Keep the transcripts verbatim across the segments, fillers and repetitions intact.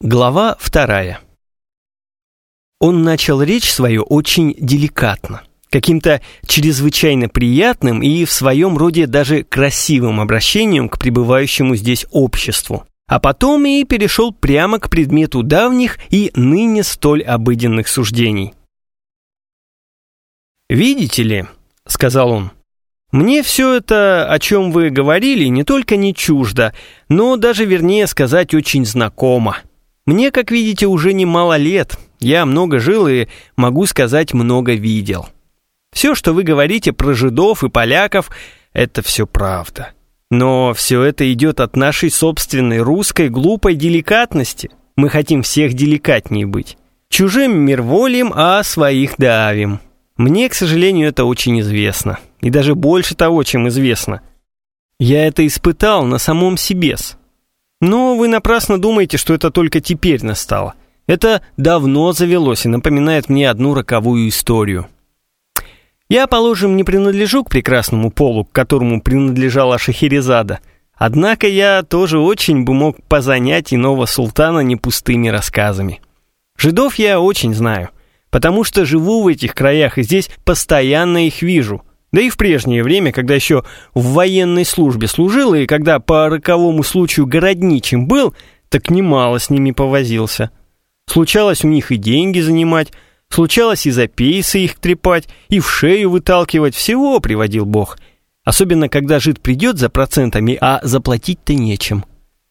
Глава вторая. Он начал речь свою очень деликатно, каким-то чрезвычайно приятным и в своем роде даже красивым обращением к пребывающему здесь обществу, а потом и перешел прямо к предмету давних и ныне столь обыденных суждений. «Видите ли, — сказал он, — мне все это, о чем вы говорили, не только не чуждо, но даже, вернее сказать, очень знакомо. Мне, как видите, уже немало лет, я много жил и, могу сказать, много видел. Все, что вы говорите про жидов и поляков, это все правда. Но все это идет от нашей собственной русской глупой деликатности. Мы хотим всех деликатнее быть. Чужим мирволием, а своих давим. Мне, к сожалению, это очень известно. И даже больше того, чем известно. Я это испытал на самом себе-с. Но вы напрасно думаете, что это только теперь настало. Это давно завелось и напоминает мне одну роковую историю. Я, положим, не принадлежу к прекрасному полу, к которому принадлежала Шахерезада. Однако я тоже очень бы мог позанять иного султана не пустыми рассказами. Жидов я очень знаю, потому что живу в этих краях и здесь постоянно их вижу. Да и в прежнее время, когда еще в военной службе служил, и когда по роковому случаю городничим был, так немало с ними повозился. Случалось у них и деньги занимать, случалось и за пейсы их трепать, и в шею выталкивать, всего приводил Бог. Особенно, когда жид придет за процентами, а заплатить-то нечем.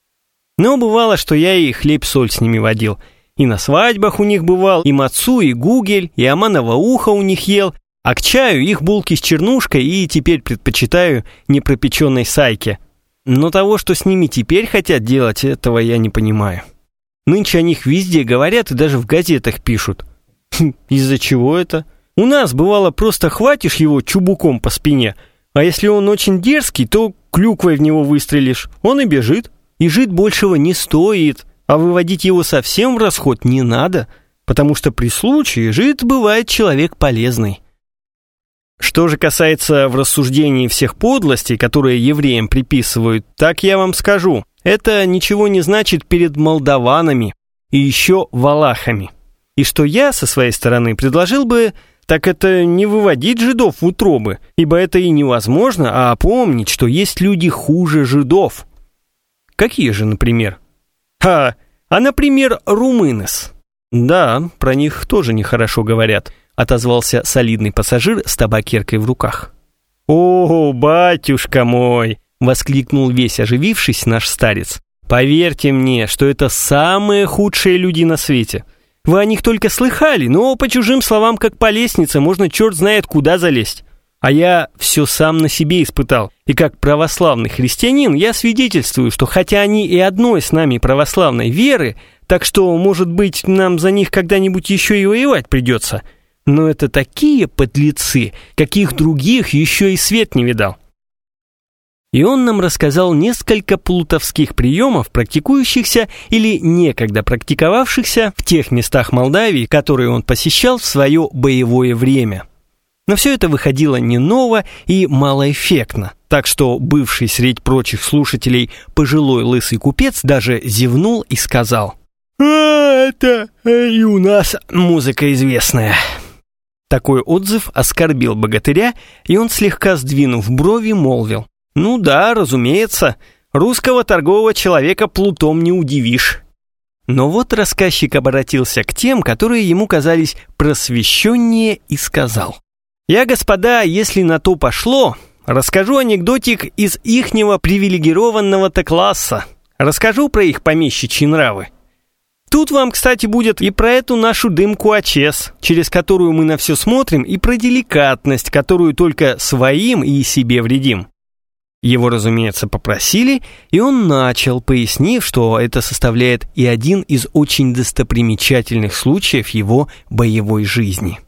Но бывало, что я и хлеб-соль с ними водил. И на свадьбах у них бывал, и мацу, и гугель, и аманово ухо у них ел, а к чаю их булки с чернушкой и теперь предпочитаю непропеченной сайке. Но того, что с ними теперь хотят делать, этого я не понимаю. Нынче о них везде говорят и даже в газетах пишут. Хм, из-за чего это? У нас, бывало, просто хватишь его чубуком по спине, а если он очень дерзкий, то клюквой в него выстрелишь, он и бежит. И жить большего не стоит, а выводить его совсем в расход не надо, потому что при случае жид бывает человек полезный. Что же касается в рассуждении всех подлостей, которые евреям приписывают, так я вам скажу, это ничего не значит перед молдаванами и еще валахами. И что я со своей стороны предложил бы, так это не выводить жидов в утробы, ибо это и невозможно, а помнить, что есть люди хуже жидов. Какие же, например? А, а например, румынес. Да, про них тоже нехорошо говорят, отозвался солидный пассажир с табакеркой в руках. «О, батюшка мой!» — воскликнул весь оживившись наш старец. «Поверьте мне, что это самые худшие люди на свете. Вы о них только слыхали, но по чужим словам, как по лестнице, можно черт знает куда залезть. А я все сам на себе испытал, и как православный христианин я свидетельствую, что хотя они и одной с нами православной веры, так что, может быть, нам за них когда-нибудь еще и воевать придется, но это такие подлецы, каких других еще и свет не видал». И он нам рассказал несколько плутовских приемов, практикующихся или некогда практиковавшихся в тех местах Молдавии, которые он посещал в свое боевое время. Но все это выходило не ново и малоэффектно, так что бывший средь прочих слушателей пожилой лысый купец даже зевнул и сказал: «А, это и у нас музыка известная». Такой отзыв оскорбил богатыря, и он, слегка сдвинув брови, молвил: «Ну да, разумеется, русского торгового человека плутом не удивишь». Но вот рассказчик обратился к тем, которые ему казались просвещеннее, и сказал: «Я, господа, если на то пошло, расскажу анекдотик из ихнего привилегированного-то класса. Расскажу про их помещичьи нравы. Тут вам, кстати, будет и про эту нашу дымку АЧС, через которую мы на все смотрим, и про деликатность, которую только своим и себе вредим». Его, разумеется, попросили, и он начал, пояснив, что это составляет и один из очень достопримечательных случаев его боевой жизни.